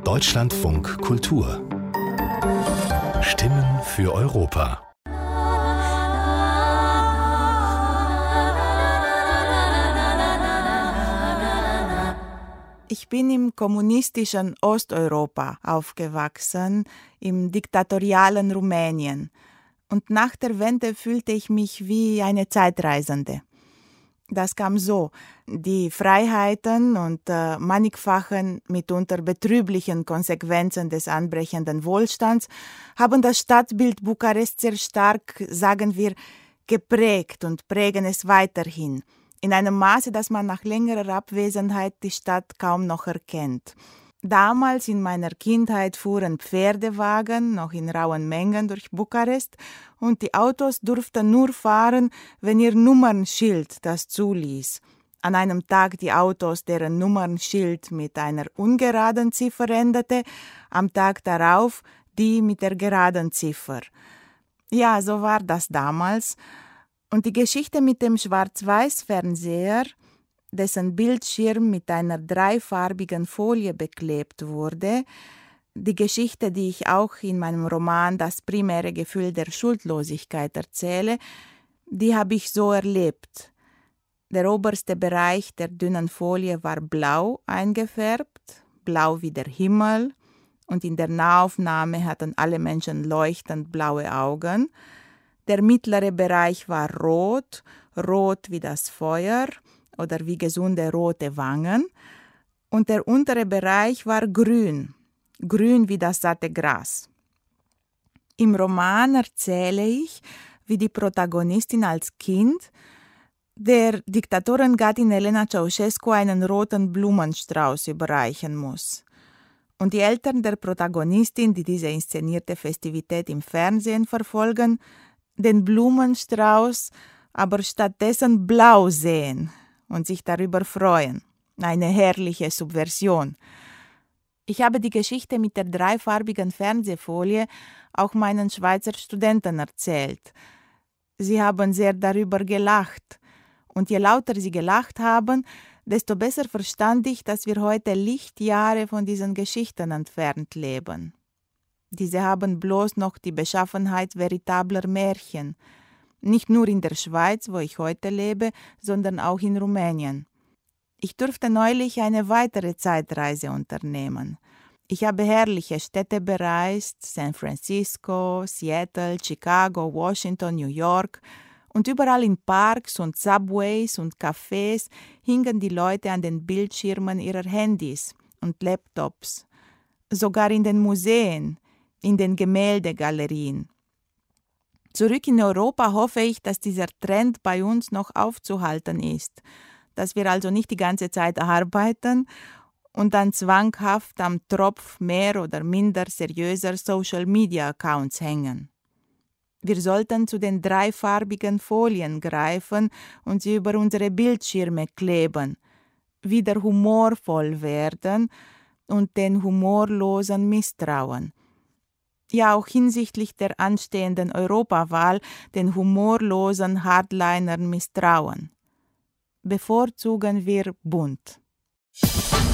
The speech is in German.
Deutschlandfunk Kultur. Stimmen für Europa. Ich bin im kommunistischen Osteuropa aufgewachsen, im diktatorialen Rumänien. Und nach der Wende fühlte ich mich wie eine Zeitreisende. Das kam so: Die Freiheiten und mannigfachen, mitunter betrüblichen Konsequenzen des anbrechenden Wohlstands haben das Stadtbild Bukarest sehr stark, sagen wir, geprägt und prägen es weiterhin, in einem Maße, dass man nach längerer Abwesenheit die Stadt kaum noch erkennt. Damals in meiner Kindheit fuhren Pferdewagen noch in rauen Mengen durch Bukarest und die Autos durften nur fahren, wenn ihr Nummernschild das zuließ. An einem Tag die Autos, deren Nummernschild mit einer ungeraden Ziffer endete, am Tag darauf die mit der geraden Ziffer. Ja, so war das damals. Und die Geschichte mit dem Schwarz-Weiß-Fernseher, dessen Bildschirm mit einer dreifarbigen Folie beklebt wurde, die Geschichte, die ich auch in meinem Roman Das primäre Gefühl der Schuldlosigkeit erzähle, die habe ich so erlebt. Der oberste Bereich der dünnen Folie war blau eingefärbt, blau wie der Himmel, und in der Nahaufnahme hatten alle Menschen leuchtend blaue Augen. Der mittlere Bereich war rot, rot wie das Feuer oder wie gesunde rote Wangen, und der untere Bereich war grün, grün wie das satte Gras. Im Roman erzähle ich, wie die Protagonistin als Kind der Diktatorengattin Elena Ceausescu einen roten Blumenstrauß überreichen muss. Und die Eltern der Protagonistin, die diese inszenierte Festivität im Fernsehen verfolgen, den Blumenstrauß aber stattdessen blau sehen und sich darüber freuen. Eine herrliche Subversion. Ich habe die Geschichte mit der dreifarbigen Fernsehfolie auch meinen Schweizer Studenten erzählt. Sie haben sehr darüber gelacht. Und je lauter sie gelacht haben, desto besser verstand ich, dass wir heute Lichtjahre von diesen Geschichten entfernt leben. Diese haben bloß noch die Beschaffenheit veritabler Märchen. Nicht nur in der Schweiz, wo ich heute lebe, sondern auch in Rumänien. Ich durfte neulich eine weitere Zeitreise unternehmen. Ich habe herrliche Städte bereist: San Francisco, Seattle, Chicago, Washington, New York. Und überall in Parks und Subways und Cafés hingen die Leute an den Bildschirmen ihrer Handys und Laptops. Sogar in den Museen, in den Gemäldegalerien. Zurück in Europa hoffe ich, dass dieser Trend bei uns noch aufzuhalten ist, dass wir also nicht die ganze Zeit arbeiten und dann zwanghaft am Tropf mehr oder minder seriöser Social-Media-Accounts hängen. Wir sollten zu den dreifarbigen Folien greifen und sie über unsere Bildschirme kleben, wieder humorvoll werden und den Humorlosen misstrauen. Ja, auch hinsichtlich der anstehenden Europawahl den humorlosen Hardlinern misstrauen. Bevorzugen wir bunt.